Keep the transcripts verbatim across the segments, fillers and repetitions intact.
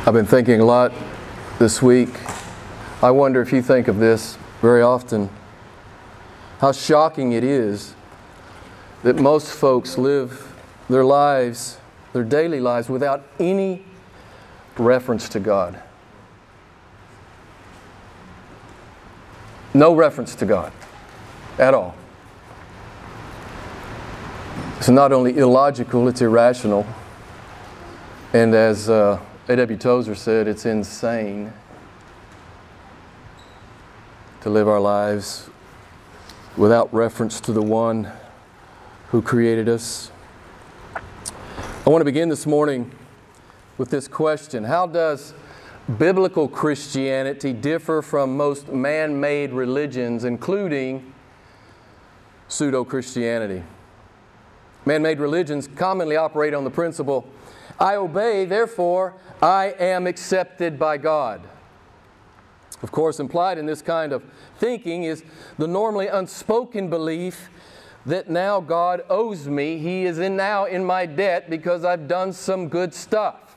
I've been thinking a lot this week. I wonder if you think of this very often. How shocking it is that most folks live their lives, their daily lives, without any reference to God. No reference to God at all. It's not only illogical, it's irrational. And as uh, A W Tozer said, it's insane to live our lives without reference to the one who created us. I want to begin this morning with this question. How does biblical Christianity differ from most man-made religions, including pseudo-Christianity? Man-made religions commonly operate on the principle, I obey, therefore I am accepted by God. Of course, implied in this kind of thinking is the normally unspoken belief that now God owes me. He is in now in my debt because I've done some good stuff.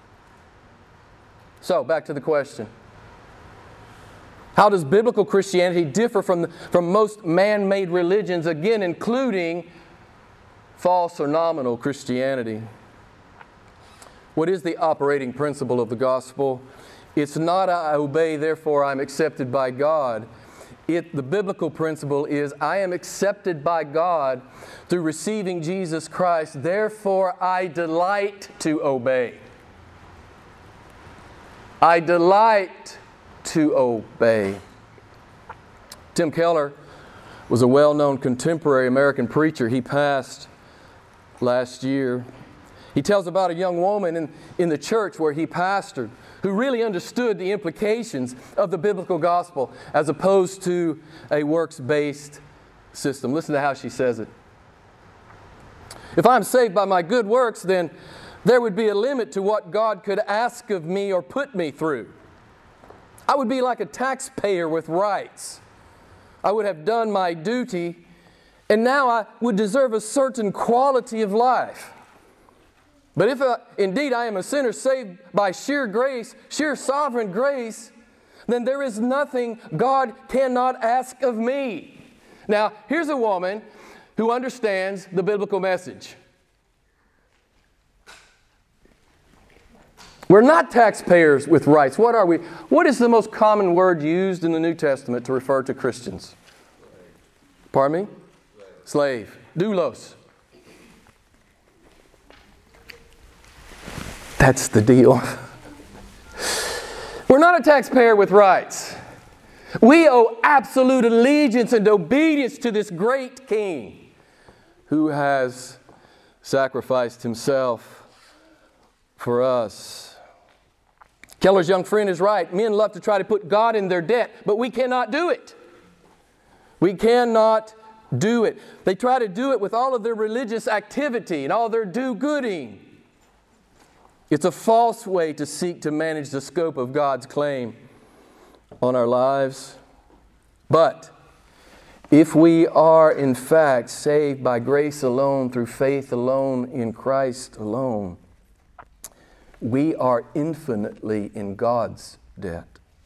So, back to the question. How does biblical Christianity differ from, the, from most man-made religions, again, including false or nominal Christianity? What is the operating principle of the gospel? It's not I obey, therefore I'm accepted by God. It, the biblical principle is I am accepted by God through receiving Jesus Christ, therefore I delight to obey. I delight to obey. Tim Keller was a well-known contemporary American preacher. He passed last year. He tells about a young woman in, in the church where he pastored who really understood the implications of the biblical gospel as opposed to a works-based system. Listen to how she says it. If I'm saved by my good works, then there would be a limit to what God could ask of me or put me through. I would be like a taxpayer with rights. I would have done my duty, and now I would deserve a certain quality of life. But if uh, indeed I am a sinner saved by sheer grace, sheer sovereign grace, then there is nothing God cannot ask of me. Now, here's a woman who understands the biblical message. We're not taxpayers with rights. What are we? What is the most common word used in the New Testament to refer to Christians? Pardon me? Slave. Doulos. That's the deal. We're not a taxpayer with rights. We owe absolute allegiance and obedience to this great King who has sacrificed himself for us. Keller's young friend is right. Men love to try to put God in their debt, but we cannot do it. We cannot do it. They try to do it with all of their religious activity and all their do-gooding. It's a false way to seek to manage the scope of God's claim on our lives. But if we are in fact saved by grace alone, through faith alone, in Christ alone, we are infinitely in God's debt.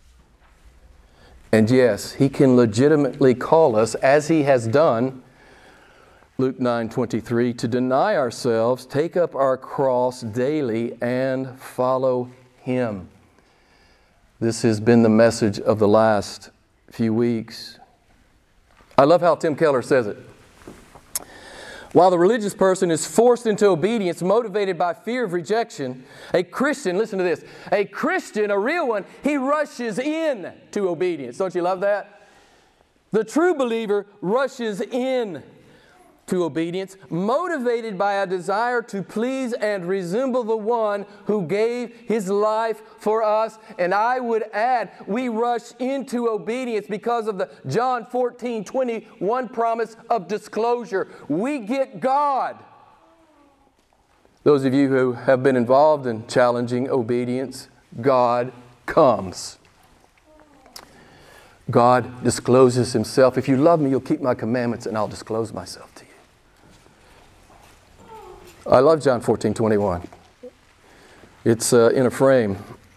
And yes, He can legitimately call us, as He has done, Luke nine twenty-three, to deny ourselves, take up our cross daily, and follow Him. This has been the message of the last few weeks. I love how Tim Keller says it. While the religious person is forced into obedience, motivated by fear of rejection, a Christian, listen to this, a Christian, a real one, he rushes in to obedience. Don't you love that? The true believer rushes in to obedience, motivated by a desire to please and resemble the one who gave His life for us. And I would add, we rush into obedience because of the John fourteen twenty-one promise of disclosure. We get God. Those of you who have been involved in challenging obedience, God comes. God discloses Himself. If you love me, you'll keep my commandments, and I'll disclose myself to you. I love John fourteen twenty-one. It's uh, in a frame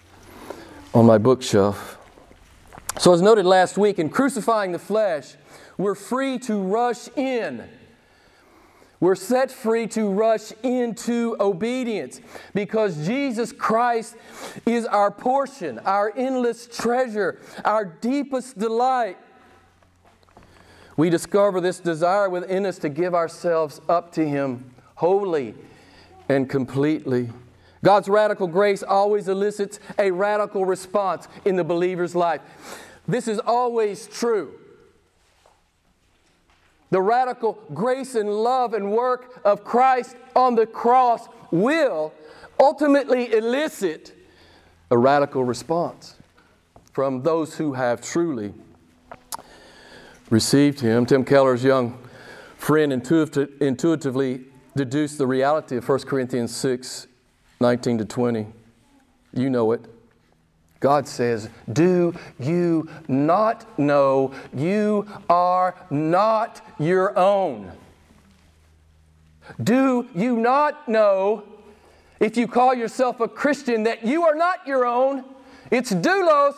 on my bookshelf. So as noted last week, in crucifying the flesh, we're free to rush in. We're set free to rush into obedience because Jesus Christ is our portion, our endless treasure, our deepest delight. We discover this desire within us to give ourselves up to Him wholly and completely. God's radical grace always elicits a radical response in the believer's life. This is always true. The radical grace and love and work of Christ on the cross will ultimately elicit a radical response from those who have truly received Him. Tim Keller's young friend intuitive, intuitively deduced the reality of First Corinthians six, nineteen to twenty. You know it. God says, do you not know you are not your own? Do you not know, if you call yourself a Christian, that you are not your own? It's doulos.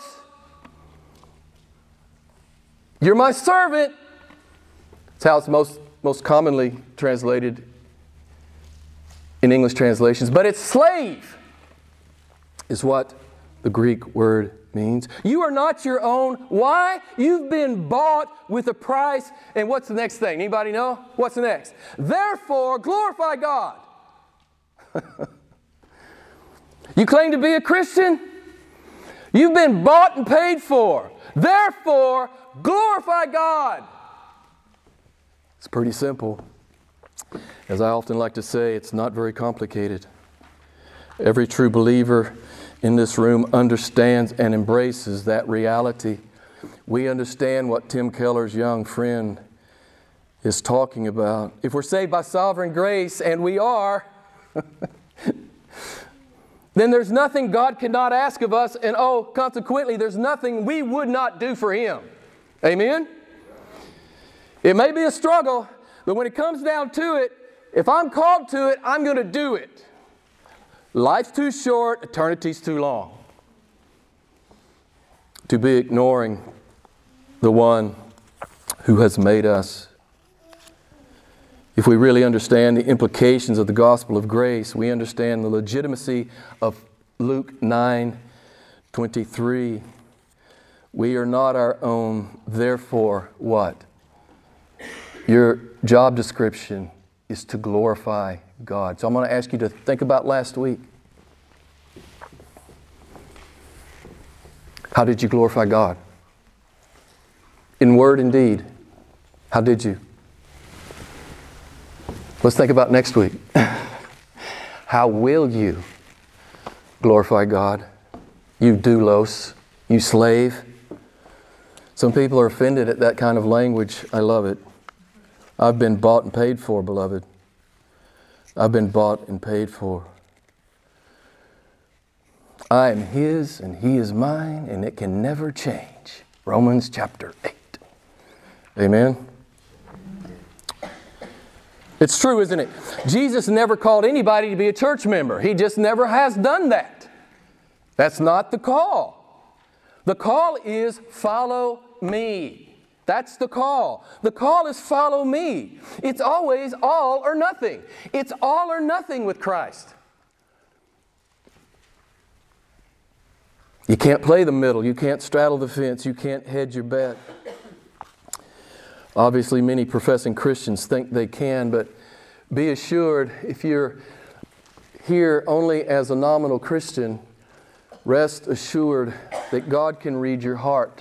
You're my servant. That's how it's most, most commonly translated in English translations. But it's slave is what the Greek word means. You are not your own. Why? You've been bought with a price. And what's the next thing? Anybody know? What's the next? Therefore, glorify God. You claim to be a Christian? You've been bought and paid for. Therefore, glorify God. It's pretty simple. As I often like to say, it's not very complicated. Every true believer in this room understands and embraces that reality. We understand what Tim Keller's young friend is talking about. If we're saved by sovereign grace, and we are, then there's nothing God cannot ask of us, and oh, consequently, there's nothing we would not do for Him. Amen? It may be a struggle, but when it comes down to it, if I'm called to it, I'm going to do it. Life's too short, eternity's too long to be ignoring the one who has made us. If we really understand the implications of the gospel of grace, we understand the legitimacy of Luke nine twenty-three. We are not our own, therefore what? Your job description is to glorify God. So I'm going to ask you to think about last week. How did you glorify God? In word and deed. How did you? Let's think about next week. How will you glorify God? You doulos, you slave. Some people are offended at that kind of language. I love it. I've been bought and paid for, beloved. I've been bought and paid for. I am His and He is mine, and it can never change. Romans chapter eight. Amen? It's true, isn't it? Jesus never called anybody to be a church member. He just never has done that. That's not the call. The call is follow me. That's the call. The call is follow me. It's always all or nothing. It's all or nothing with Christ. You can't play the middle. You can't straddle the fence. You can't hedge your bet. Obviously, many professing Christians think they can, but be assured, if you're here only as a nominal Christian, rest assured that God can read your heart.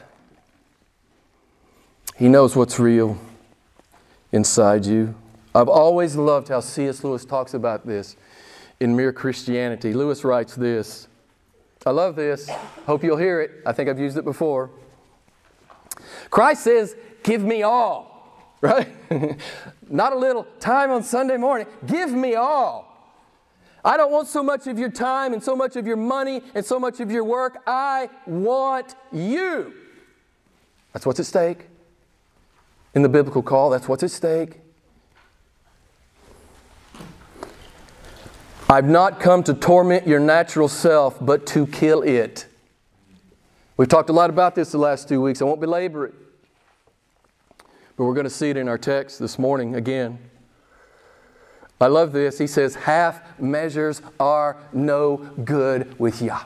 He knows what's real inside you. I've always loved how C S Lewis talks about this in Mere Christianity. Lewis writes this. I love this. Hope you'll hear it. I think I've used it before. Christ says, give me all. Right? Not a little time on Sunday morning. Give me all. I don't want so much of your time and so much of your money and so much of your work. I want you. That's what's at stake. In the biblical call, that's what's at stake. I've not come to torment your natural self, but to kill it. We've talked a lot about this the last two weeks. I won't belabor it. But we're going to see it in our text this morning again. I love this. He says, half measures are no good with Yahweh.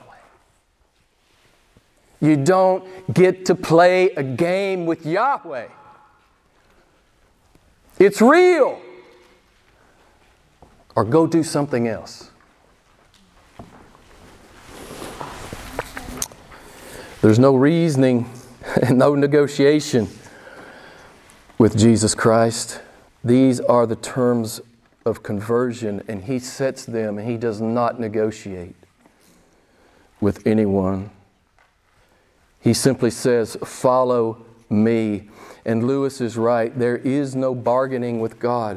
You don't get to play a game with Yahweh. It's real. Or go do something else. There's no reasoning and no negotiation with Jesus Christ. These are the terms of conversion, and He sets them, and He does not negotiate with anyone. He simply says, follow me. And Lewis is right. There is no bargaining with God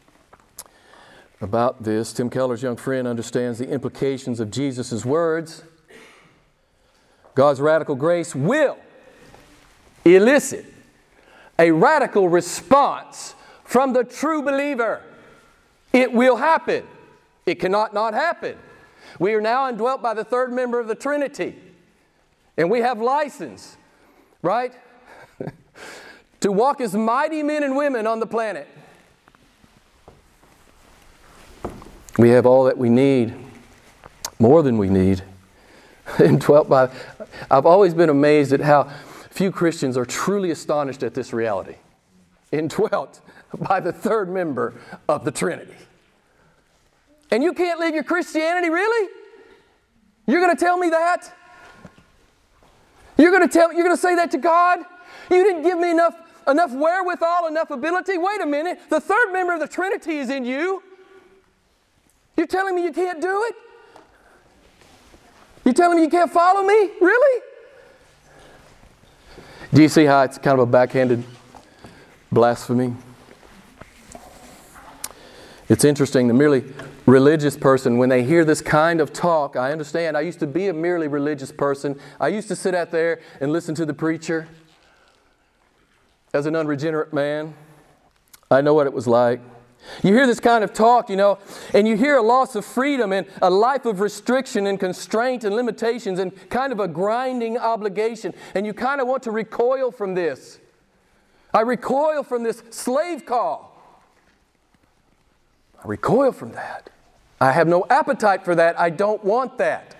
about this. Tim Keller's young friend understands the implications of Jesus' words. God's radical grace will elicit a radical response from the true believer. It will happen. It cannot not happen. We are now indwelt by the third member of the Trinity. And we have license, right, to walk as mighty men and women on the planet. We have all that we need, more than we need. Indwelt by, I've always been amazed at how few Christians are truly astonished at this reality. Indwelt by the third member of the Trinity. And you can't live your Christianity, really? You're going to tell me that? You're going to tell you're going to say that to God? You didn't give me enough enough wherewithal, enough ability? Wait a minute. The third member of the Trinity is in you. You're telling me you can't do it? You're telling me you can't follow me? Really? Do you see how it's kind of a backhanded blasphemy? It's interesting, the merely religious person, when they hear this kind of talk, I understand. I used to be a merely religious person. I used to sit out there and listen to the preacher as an unregenerate man. I know what it was like. You hear this kind of talk, you know, and you hear a loss of freedom and a life of restriction and constraint and limitations and kind of a grinding obligation. And you kind of want to recoil from this. I recoil from this slave call. I recoil from that. I have no appetite for that. I don't want that.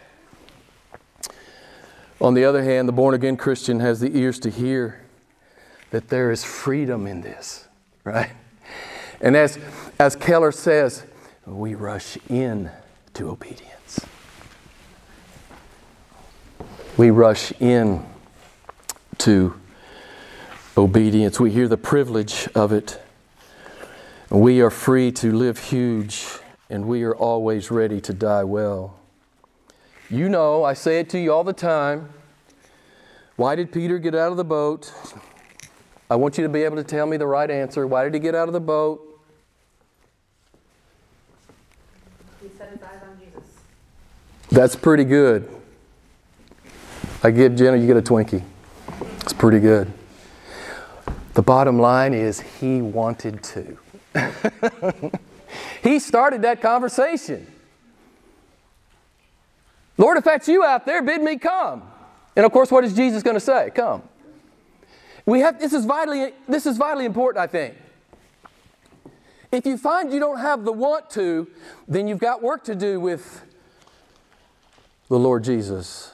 On the other hand, the born-again Christian has the ears to hear that there is freedom in this, right? And as, as Keller says, we rush in to obedience. We rush in to obedience. We hear the privilege of it. We are free to live huge, and we are always ready to die well. You know, I say it to you all the time. Why did Peter get out of the boat? I want you to be able to tell me the right answer. Why did he get out of the boat? He set his eyes on Jesus. That's pretty good. I give Jenna, you get a Twinkie. It's pretty good. The bottom line is he wanted to. He started that conversation. Lord, if that's you out there, bid me come. And of course, what is Jesus going to say? Come. We have, this is vitally, this is vitally important, I think. If you find you don't have the want to, then you've got work to do with the Lord Jesus.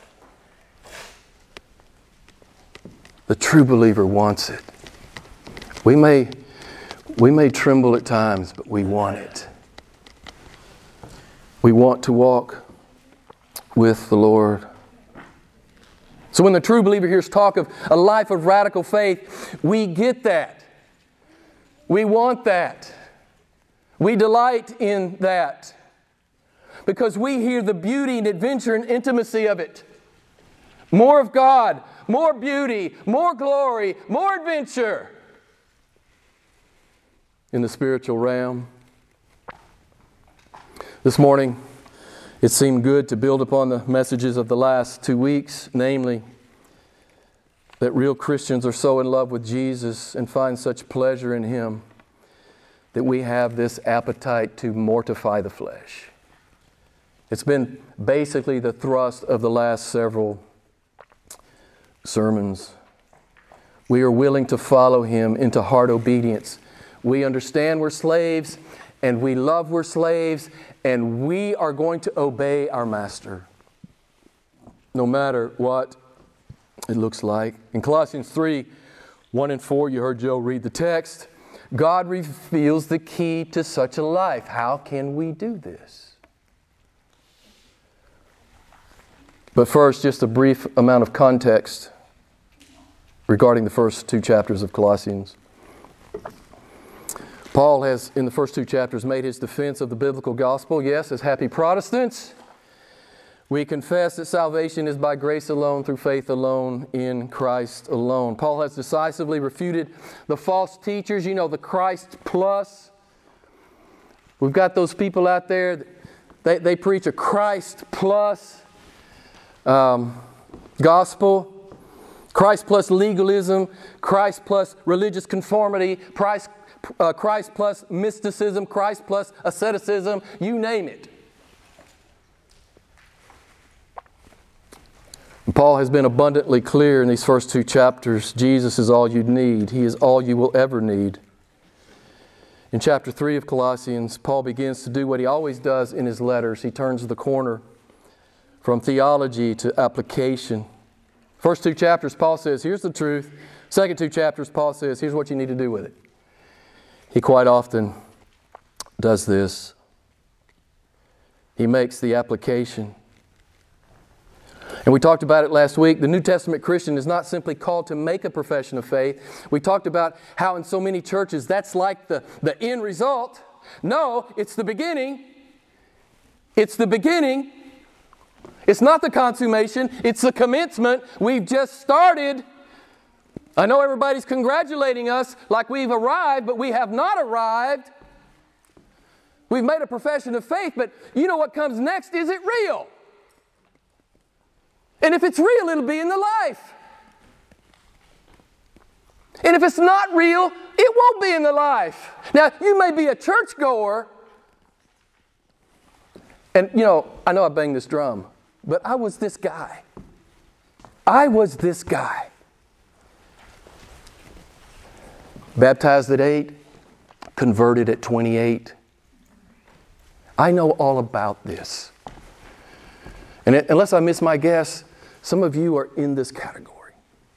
The true believer wants it. We may, we may tremble at times, but we want it. We want to walk with the Lord. So when the true believer hears talk of a life of radical faith, we get that. We want that. We delight in that. Because we hear the beauty and adventure and intimacy of it. More of God, more beauty, more glory, more adventure in the spiritual realm. This morning, it seemed good to build upon the messages of the last two weeks, namely, that real Christians are so in love with Jesus and find such pleasure in Him that we have this appetite to mortify the flesh. It's been basically the thrust of the last several sermons. We are willing to follow Him into hard obedience. We understand we're slaves, and we love we're slaves, and we are going to obey our Master, no matter what it looks like. In Colossians three, one and four, you heard Joe read the text. God reveals the key to such a life. How can we do this? But first, just a brief amount of context regarding the first two chapters of Colossians. Paul has, in the first two chapters, made his defense of the biblical gospel. Yes, as happy Protestants, we confess that salvation is by grace alone, through faith alone, in Christ alone. Paul has decisively refuted the false teachers, you know, the Christ plus. We've got those people out there, they, they preach a Christ plus um, gospel. Christ plus legalism, Christ plus religious conformity, Christ, uh, Christ plus mysticism, Christ plus asceticism, you name it. And Paul has been abundantly clear in these first two chapters. Jesus is all you need. He is all you will ever need. In chapter three of Colossians, Paul begins to do what he always does in his letters. He turns the corner from theology to application. First two chapters, Paul says, here's the truth. Second two chapters, Paul says, here's what you need to do with it. He quite often does this. He makes the application. And we talked about it last week. The New Testament Christian is not simply called to make a profession of faith. We talked about how in so many churches that's like the, the end result. No, it's the beginning. It's the beginning. It's not the consummation, it's the commencement. We've just started. I know everybody's congratulating us like we've arrived, but we have not arrived. We've made a profession of faith, but you know what comes next? Is it real? And if it's real, it'll be in the life. And if it's not real, it won't be in the life. Now, you may be a churchgoer, and you know, I know I banged this drum, but I was this guy. I was this guy. Baptized at eight, converted at twenty-eight. I know all about this. And it, unless I miss my guess, some of you are in this category.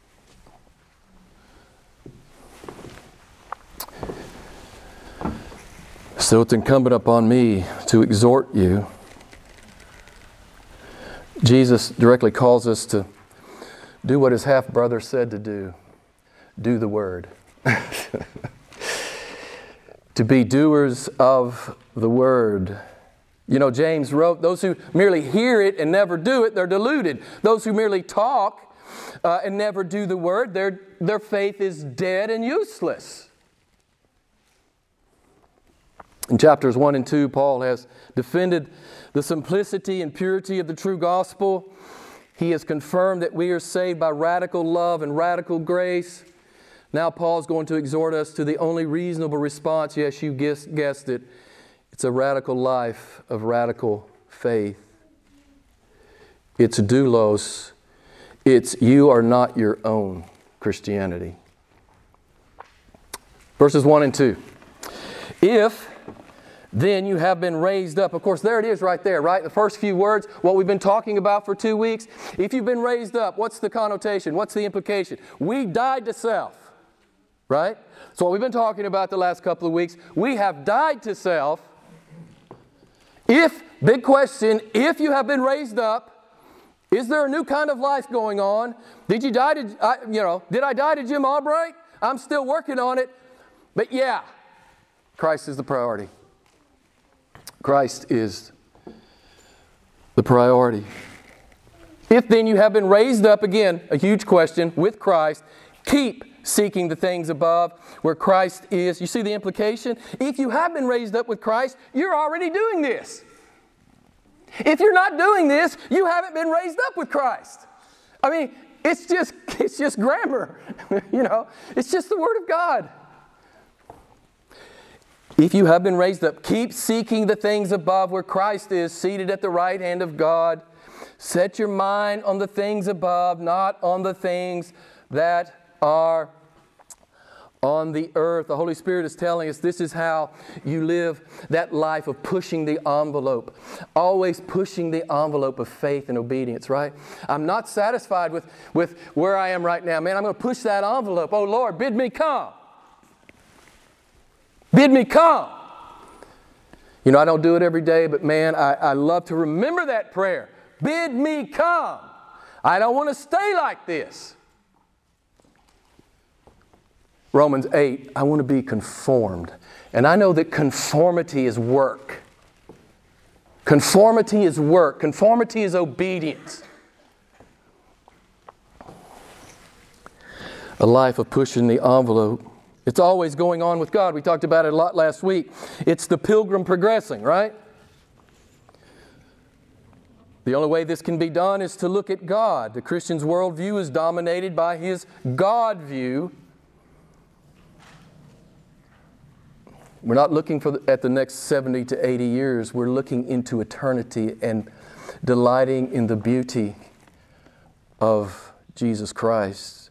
So it's incumbent upon me to exhort you. Jesus directly calls us to do what his half-brother said to do. Do the word. To be doers of the word. You know, James wrote, those who merely hear it and never do it, they're deluded. Those who merely talk uh, and never do the word, their, their faith is dead and useless. In chapters one and two, Paul has defended the simplicity and purity of the true gospel. He has confirmed that we are saved by radical love and radical grace. Now Paul's going to exhort us to the only reasonable response. Yes, you guessed, guessed it. It's a radical life of radical faith. It's doulos. It's you are not your own Christianity. Verses one and two. If then you have been raised up. Of course, there it is right there, right? The first few words, what we've been talking about for two weeks. If you've been raised up, what's the connotation? What's the implication? We died to self, right? So what we've been talking about the last couple of weeks, we have died to self. If, big question, if you have been raised up, is there a new kind of life going on? Did you die to, I, you know, did I die to Jim Albright? I'm still working on it. But yeah, Christ is the priority. Christ is the priority. If then you have been raised up, again, a huge question, with Christ, keep seeking the things above where Christ is. You see the implication? If you have been raised up with Christ, you're already doing this. If you're not doing this, you haven't been raised up with Christ. I mean, it's just it's just grammar. You know, it's just the Word of God. If you have been raised up, keep seeking the things above where Christ is, seated at the right hand of God. Set your mind on the things above, not on the things that are on the earth. The Holy Spirit is telling us this is how you live that life of pushing the envelope. Always pushing the envelope of faith and obedience, right? I'm not satisfied with, with where I am right now. Man, I'm going to push that envelope. Oh, Lord, bid me come. Bid me come. You know, I don't do it every day, but man, I, I love to remember that prayer. Bid me come. I don't want to stay like this. Romans eight, I want to be conformed. And I know that conformity is work. Conformity is work. Conformity is obedience. A life of pushing the envelope. It's always going on with God. We talked about it a lot last week. It's the pilgrim progressing, right? The only way this can be done is to look at God. The Christian's worldview is dominated by his God view. We're not looking for the, at the next seventy to eighty years. We're looking into eternity and delighting in the beauty of Jesus Christ.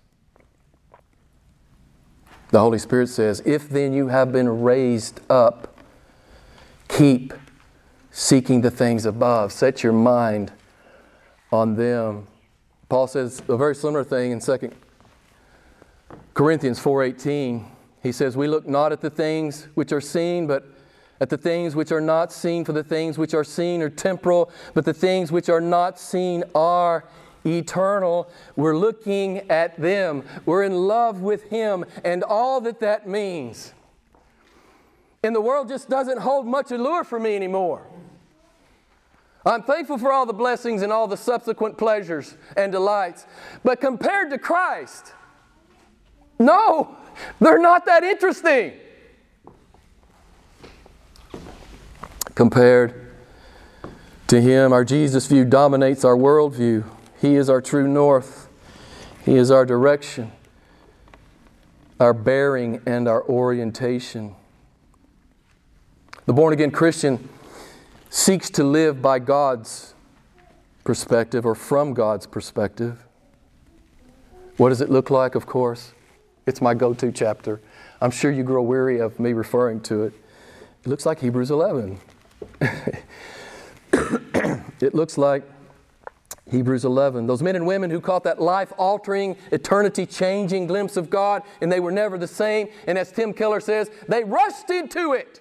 The Holy Spirit says, if then you have been raised up, keep seeking the things above. Set your mind on them. Paul says a very similar thing in Second Corinthians four eighteen. He says, we look not at the things which are seen, but at the things which are not seen. For the things which are seen are temporal, but the things which are not seen are eternal. We're looking at them. We're in love with Him and all that that means. And the world just doesn't hold much allure for me anymore. I'm thankful for all the blessings and all the subsequent pleasures and delights. But compared to Christ, no, they're not that interesting. Compared to Him, our Jesus view dominates our worldview. He is our true north. He is our direction, our bearing, and our orientation. The born-again Christian seeks to live by God's perspective or from God's perspective. What does it look like, of course? It's my go-to chapter. I'm sure you grow weary of me referring to it. It looks like Hebrews eleven. It looks like Hebrews eleven. Those men and women who caught that life-altering, eternity-changing glimpse of God, and they were never the same. And as Tim Keller says, they rushed into it.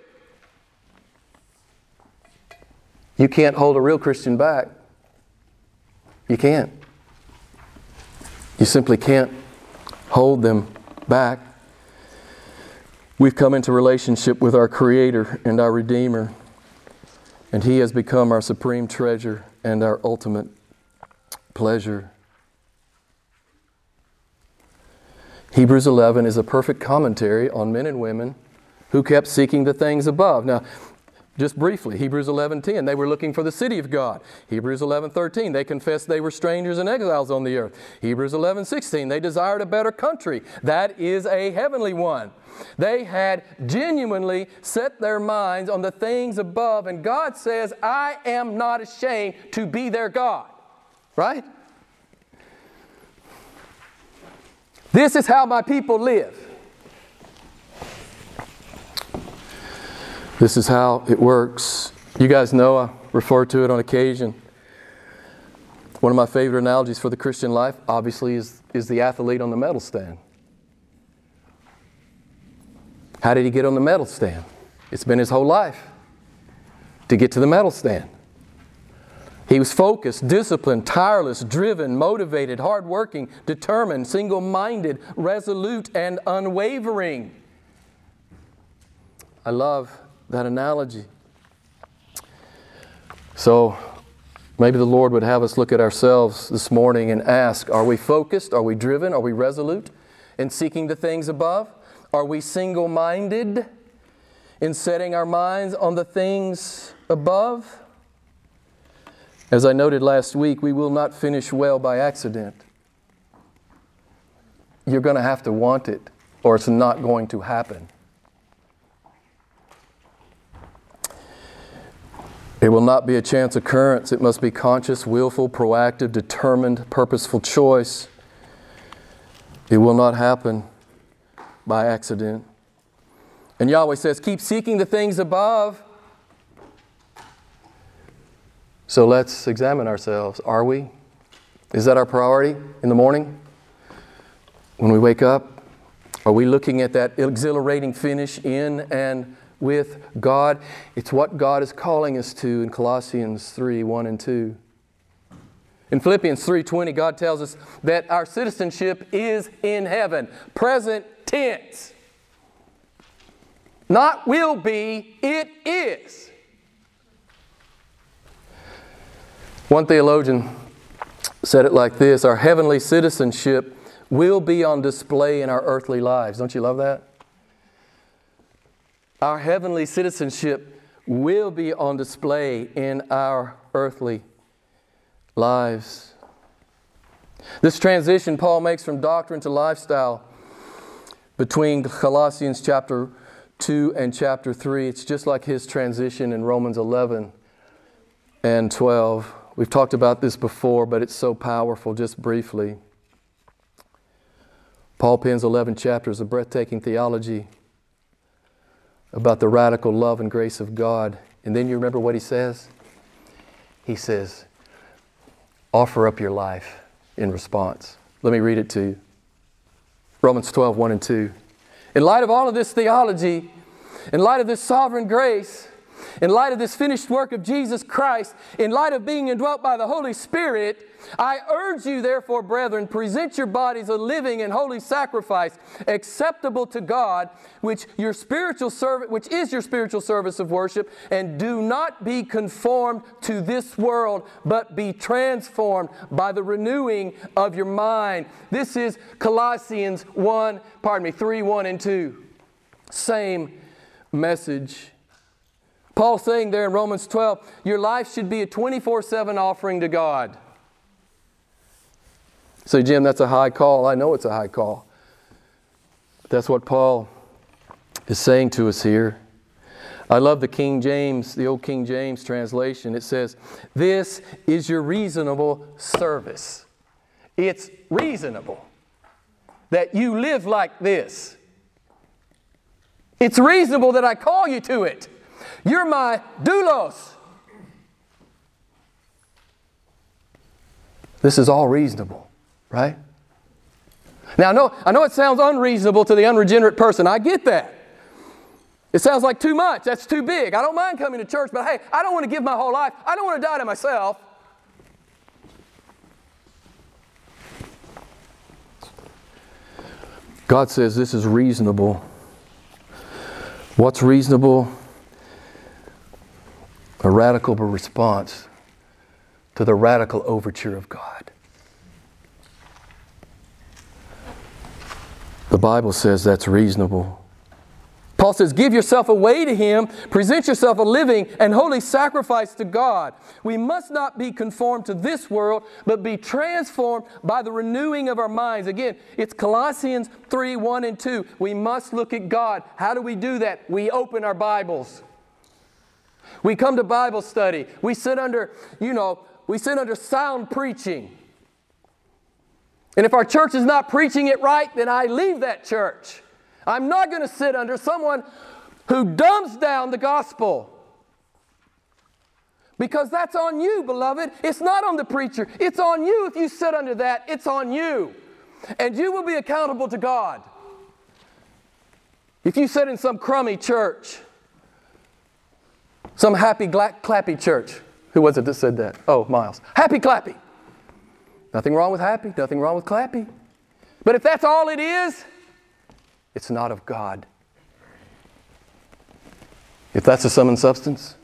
You can't hold a real Christian back. You can't. You simply can't hold them back. We've come into relationship with our Creator and our Redeemer, and He has become our supreme treasure and our ultimate pleasure. Hebrews eleven is a perfect commentary on men and women who kept seeking the things above. Now, just briefly, Hebrews eleven ten, they were looking for the city of God. Hebrews eleven thirteen, they confessed they were strangers and exiles on the earth. Hebrews eleven sixteen, they desired a better country. That is a heavenly one. They had genuinely set their minds on the things above, and God says, I am not ashamed to be their God. Right? This is how my people live. This is how it works. You guys know I refer to it on occasion. One of my favorite analogies for the Christian life, obviously, is, is the athlete on the medal stand. How did he get on the medal stand? It's been his whole life to get to the medal stand. He was focused, disciplined, tireless, driven, motivated, hardworking, determined, single-minded, resolute, and unwavering. I love that analogy. So maybe the Lord would have us look at ourselves this morning and ask, are we focused? Are we driven? Are we resolute in seeking the things above? Are we single-minded in setting our minds on the things above? As I noted last week, we will not finish well by accident. You're going to have to want it, or it's not going to happen. It will not be a chance occurrence. It must be conscious, willful, proactive, determined, purposeful choice. It will not happen by accident. And Yahweh says, keep seeking the things above. So let's examine ourselves. Are we? Is that our priority in the morning? When we wake up? Are we looking at that exhilarating finish in and with God? It's what God is calling us to in Colossians three, one and two. In Philippians three twenty, God tells us that our citizenship is in heaven. Present tense. Not will be, it is. One theologian said it like this: our heavenly citizenship will be on display in our earthly lives. Don't you love that? Our heavenly citizenship will be on display in our earthly lives. This transition Paul makes from doctrine to lifestyle between Colossians chapter two and chapter three, it's just like his transition in Romans eleven and twelve. We've talked about this before, but it's so powerful. Just briefly, Paul pens eleven chapters of breathtaking theology about the radical love and grace of God. And then you remember what he says? He says, offer up your life in response. Let me read it to you. Romans twelve, one and two. In light of all of this theology, in light of this sovereign grace, in light of this finished work of Jesus Christ, in light of being indwelt by the Holy Spirit, I urge you, therefore, brethren, present your bodies a living and holy sacrifice, acceptable to God, which your spiritual service, which is your spiritual service of worship, and do not be conformed to this world, but be transformed by the renewing of your mind. This is Colossians one, pardon me, three, one and two. Same message. Paul's saying there in Romans twelve, your life should be a twenty-four seven offering to God. So, Jim, that's a high call. I know it's a high call. That's what Paul is saying to us here. I love the King James, the old King James translation. It says, this is your reasonable service. It's reasonable that you live like this. It's reasonable that I call you to it. You're my doulos. This is all reasonable, right? Now, I know, I know it sounds unreasonable to the unregenerate person. I get that. It sounds like too much. That's too big. I don't mind coming to church, but hey, I don't want to give my whole life. I don't want to die to myself. God says this is reasonable. What's reasonable? A radical response to the radical overture of God. The Bible says that's reasonable. Paul says, give yourself away to Him, present yourself a living and holy sacrifice to God. We must not be conformed to this world, but be transformed by the renewing of our minds. Again, it's Colossians three, one and two. We must look at God. How do we do that? We open our Bibles. We come to Bible study. We sit under, you know, we sit under sound preaching. And if our church is not preaching it right, then I leave that church. I'm not going to sit under someone who dumbs down the gospel. Because that's on you, beloved. It's not on the preacher. It's on you. If you sit under that, it's on you. And you will be accountable to God. If you sit in some crummy church, some happy gla- clappy church. Who was it that said that? Oh, Miles. Happy clappy. Nothing wrong with happy. Nothing wrong with clappy. But if that's all it is, it's not of God. If that's the sum and substance,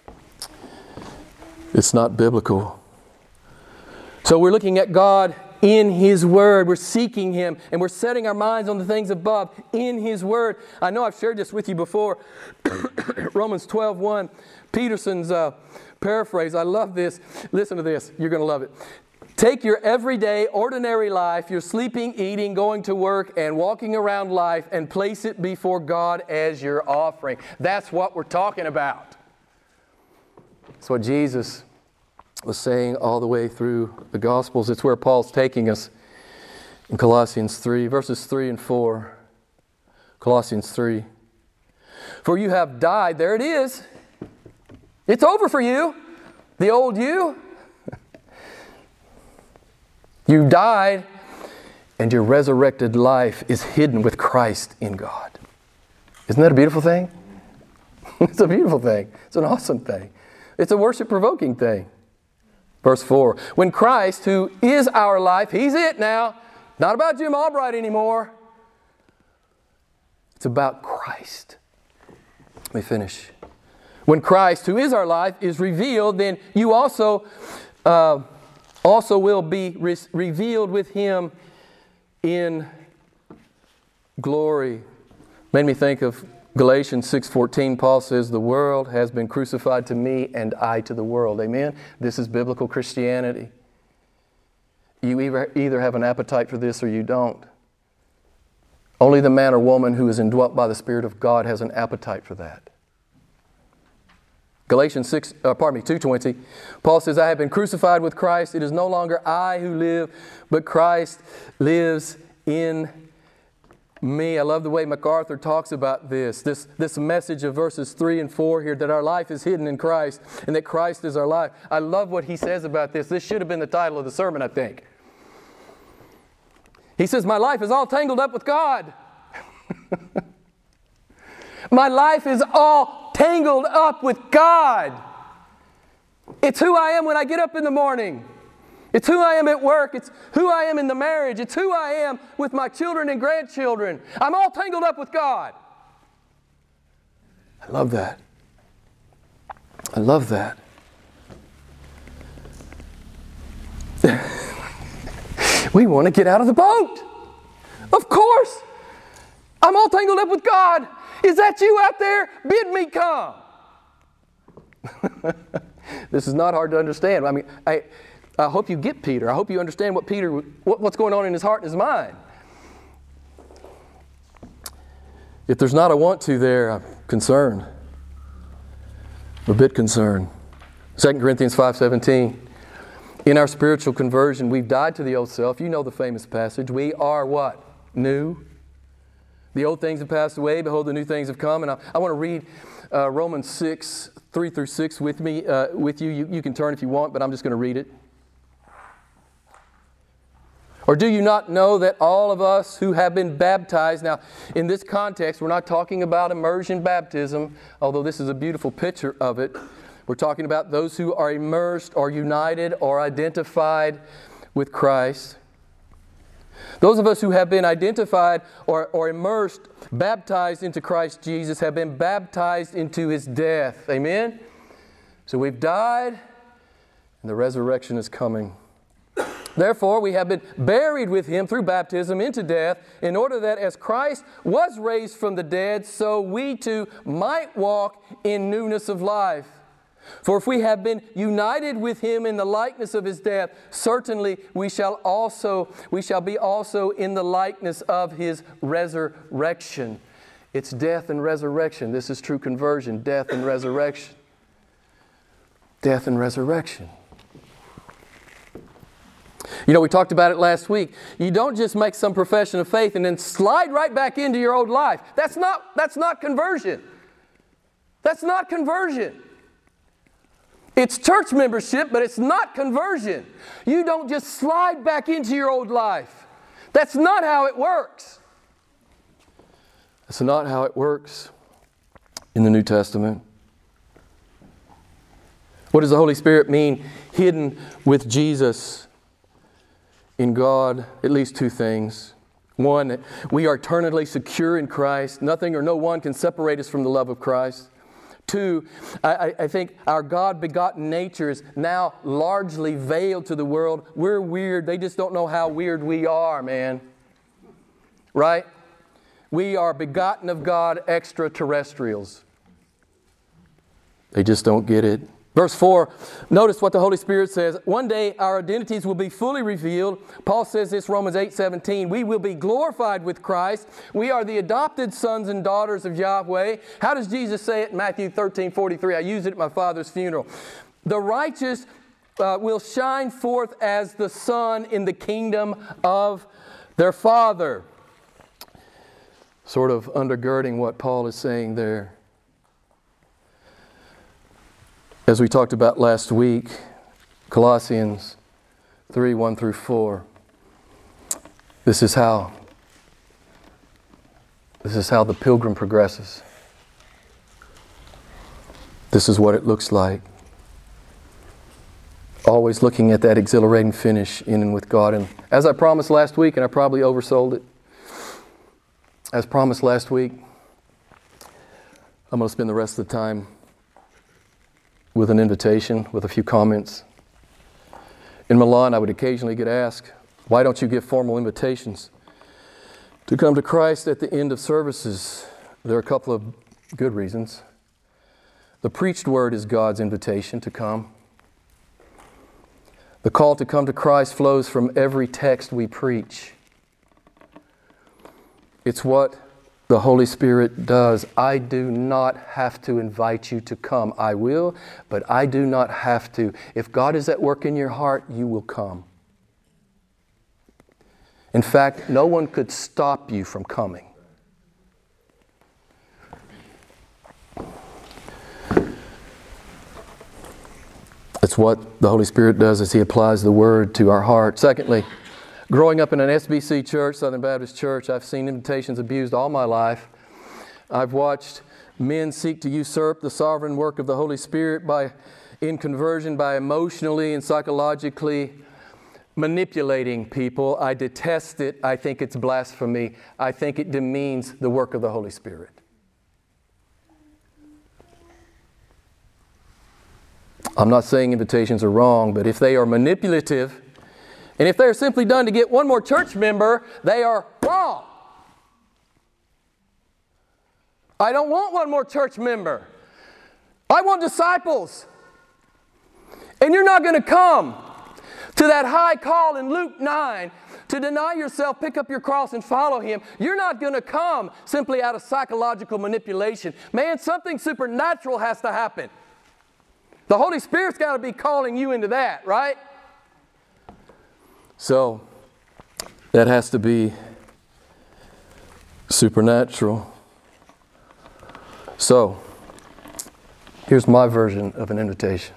it's not biblical. So we're looking at God in His Word. We're seeking Him, and we're setting our minds on the things above in His Word. I know I've shared this with you before. Romans twelve, one, Peterson's uh, paraphrase. I love this. Listen to this. You're going to love it. Take your everyday, ordinary life, your sleeping, eating, going to work, and walking around life, and place it before God as your offering. That's what we're talking about. It's what Jesus was saying all the way through the Gospels. It's where Paul's taking us in Colossians three, verses three and four. Colossians three. For you have died. There it is. It's over for you. The old you. You died, and your resurrected life is hidden with Christ in God. Isn't that a beautiful thing? It's a beautiful thing. It's an awesome thing. It's a worship-provoking thing. Verse four. When Christ, who is our life, He's it now. Not about Jim Albright anymore. It's about Christ. Let me finish. When Christ, who is our life, is revealed, then you also, uh, also will be re- revealed with Him in glory. Made me think of Galatians six fourteen. Paul says, the world has been crucified to me and I to the world. Amen? This is biblical Christianity. You either, either have an appetite for this or you don't. Only the man or woman who is indwelt by the Spirit of God has an appetite for that. Galatians six, uh, pardon me, two twenty. Paul says, I have been crucified with Christ. It is no longer I who live, but Christ lives in me. I love the way MacArthur talks about this. This, this message of verses three and four here, that our life is hidden in Christ and that Christ is our life. I love what he says about this. This should have been the title of the sermon, I think. He says, my life is all tangled up with God. My life is all tangled up with God. It's who I am when I get up in the morning. It's who I am at work. It's who I am in the marriage. It's who I am with my children and grandchildren. I'm all tangled up with God. I love that. I love that. We want to get out of the boat. Of course. I'm all tangled up with God. Is that you out there? Bid me come. This is not hard to understand. I mean, I, I hope you get Peter. I hope you understand what Peter, what, what's going on in his heart and his mind. If there's not a want to there, I'm concerned. I'm a bit concerned. Second Corinthians five seventeen. In our spiritual conversion, we've died to the old self. You know the famous passage. We are what? New. The old things have passed away. Behold, the new things have come. And I, I want to read uh, Romans six, three through six with me, uh, with you. you. You can turn if you want, but I'm just going to read it. Or do you not know that all of us who have been baptized, now in this context, we're not talking about immersion baptism, although this is a beautiful picture of it. We're talking about those who are immersed or united or identified with Christ. Those of us who have been identified or, or immersed, baptized into Christ Jesus, have been baptized into His death. Amen? So we've died, and the resurrection is coming. Therefore, we have been buried with Him through baptism into death, in order that as Christ was raised from the dead, so we too might walk in newness of life. For if we have been united with Him in the likeness of His death, certainly we shall also we shall be also in the likeness of His resurrection. It's death and resurrection. This is true conversion. Death and resurrection. Death and resurrection. You know, we talked about it last week. You don't just make some profession of faith and then slide right back into your old life. That's not, that's not conversion. That's not conversion. It's church membership, but it's not conversion. You don't just slide back into your old life. That's not how it works. That's not how it works in the New Testament. What does the Holy Spirit mean, hidden with Jesus in God? At least two things. One, we are eternally secure in Christ. Nothing or no one can separate us from the love of Christ. Two, I, I think our God-begotten nature is now largely veiled to the world. We're weird. They just don't know how weird we are, man. Right? We are begotten of God extraterrestrials. They just don't get it. Verse four, notice what the Holy Spirit says. One day our identities will be fully revealed. Paul says this, Romans eight seventeen. We will be glorified with Christ. We are the adopted sons and daughters of Yahweh. How does Jesus say it in Matthew thirteen forty-three? I used it at my father's funeral. The righteous uh, will shine forth as the sun in the kingdom of their Father. Sort of undergirding what Paul is saying there. As we talked about last week, Colossians three, one through four. This is how, this is how the pilgrim progresses. This is what it looks like. Always looking at that exhilarating finish in and with God. And as I promised last week, and I probably oversold it, as promised last week, I'm going to spend the rest of the time with an invitation, with a few comments. In Milan, I would occasionally get asked, why don't you give formal invitations to come to Christ at the end of services? There are a couple of good reasons. The preached word is God's invitation to come. The call to come to Christ flows from every text we preach. It's what the Holy Spirit does. I do not have to invite you to come. I will, but I do not have to. If God is at work in your heart, you will come. In fact, no one could stop you from coming. It's what the Holy Spirit does as He applies the Word to our heart. Secondly, growing up in an S B C church, Southern Baptist Church, I've seen invitations abused all my life. I've watched men seek to usurp the sovereign work of the Holy Spirit by, in conversion by emotionally and psychologically manipulating people. I detest it. I think it's blasphemy. I think it demeans the work of the Holy Spirit. I'm not saying invitations are wrong, but if they are manipulative, and if they're simply done to get one more church member, they are wrong. I don't want one more church member. I want disciples. And you're not going to come to that high call in Luke nine to deny yourself, pick up your cross, and follow Him. You're not going to come simply out of psychological manipulation. Man, something supernatural has to happen. The Holy Spirit's got to be calling you into that, right? So, that has to be supernatural. So, here's my version of an invitation.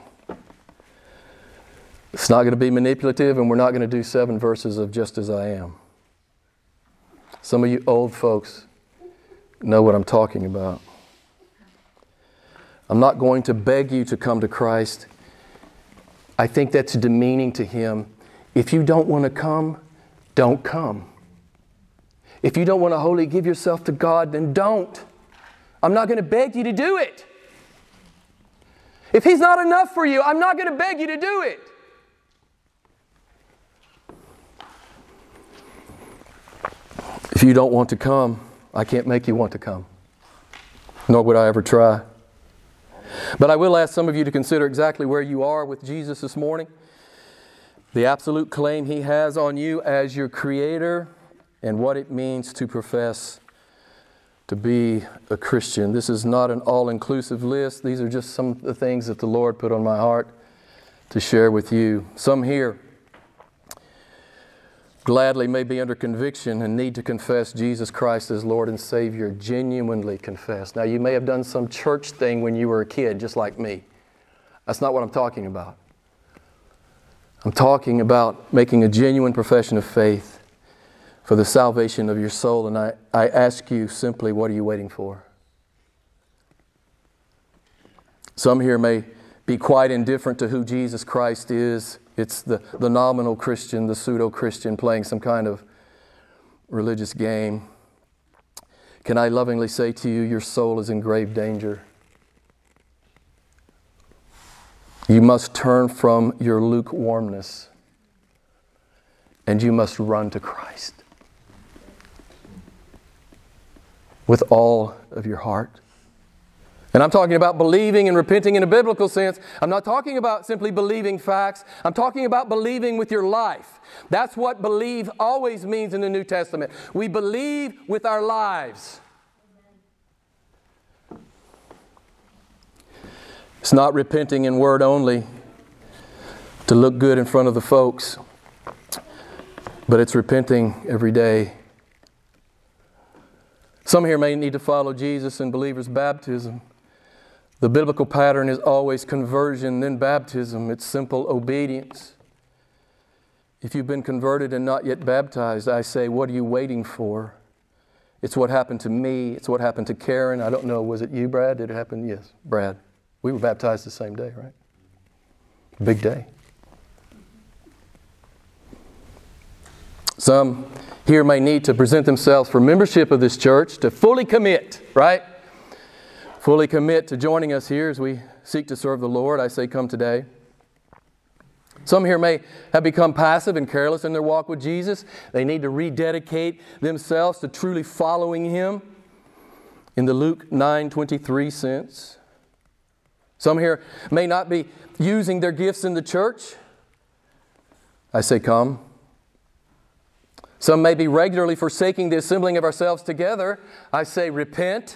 It's not going to be manipulative, and we're not going to do seven verses of Just As I Am. Some of you old folks know what I'm talking about. I'm not going to beg you to come to Christ. I think that's demeaning to Him. If you don't want to come, don't come. If you don't want to wholly give yourself to God, then don't. I'm not going to beg you to do it. If He's not enough for you, I'm not going to beg you to do it. If you don't want to come, I can't make you want to come. Nor would I ever try. But I will ask some of you to consider exactly where you are with Jesus this morning. The absolute claim He has on you as your Creator and what it means to profess to be a Christian. This is not an all-inclusive list. These are just some of the things that the Lord put on my heart to share with you. Some here gladly may be under conviction and need to confess Jesus Christ as Lord and Savior, genuinely confess. Now, you may have done some church thing when you were a kid, just like me. That's not what I'm talking about. I'm talking about making a genuine profession of faith for the salvation of your soul. And I, I ask you simply, what are you waiting for? Some here may be quite indifferent to who Jesus Christ is. It's the, the nominal Christian, the pseudo-Christian playing some kind of religious game. Can I lovingly say to you, your soul is in grave danger. You must turn from your lukewarmness and you must run to Christ with all of your heart. And I'm talking about believing and repenting in a biblical sense. I'm not talking about simply believing facts. I'm talking about believing with your life. That's what believe always means in the New Testament. We believe with our lives. It's not repenting in word only. to look good in front of the folks, but it's repenting every day. Some here may need to follow Jesus in believer's baptism. The biblical pattern is always conversion, then baptism. It's simple obedience. If you've been converted and not yet baptized, I say, what are you waiting for? It's what happened to me. It's what happened to Karen. I don't know, was it you, Brad? Did it happen? Yes, Brad. We were baptized the same day, right? Big day. Some here may need to present themselves for membership of this church, to fully commit, right? Fully commit to joining us here as we seek to serve the Lord. I say, come today. Some here may have become passive and careless in their walk with Jesus. They need to rededicate themselves to truly following Him in the Luke nine twenty-three sense. Some here may not be using their gifts in the church. I say, come. Some may be regularly forsaking the assembling of ourselves together. I say, repent.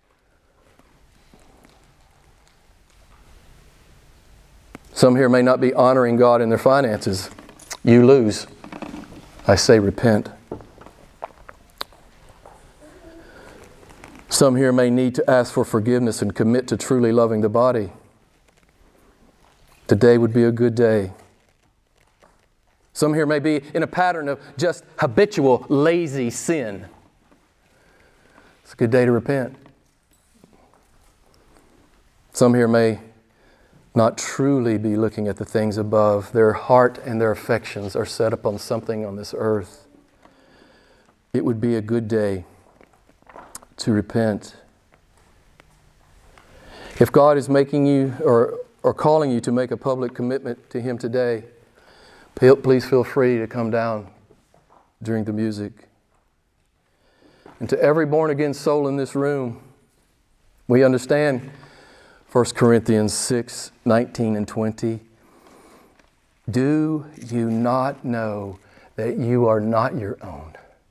Some here may not be honoring God in their finances. You lose. I say repent. Some here may need to ask for forgiveness and commit to truly loving the body. Today would be a good day. Some here may be in a pattern of just habitual, lazy sin. It's a good day to repent. Some here may not truly be looking at the things above. Their heart and their affections are set upon something on this earth. It would be a good day to repent. If God is making you or, or calling you to make a public commitment to Him today, please feel free to come down during the music. And to every born-again soul in this room, we understand First Corinthians six, nineteen and twenty. Do you not know that you are not your own?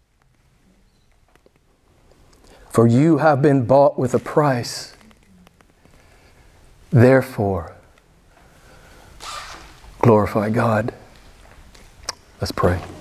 For you have been bought with a price. Therefore, glorify God. Let's pray.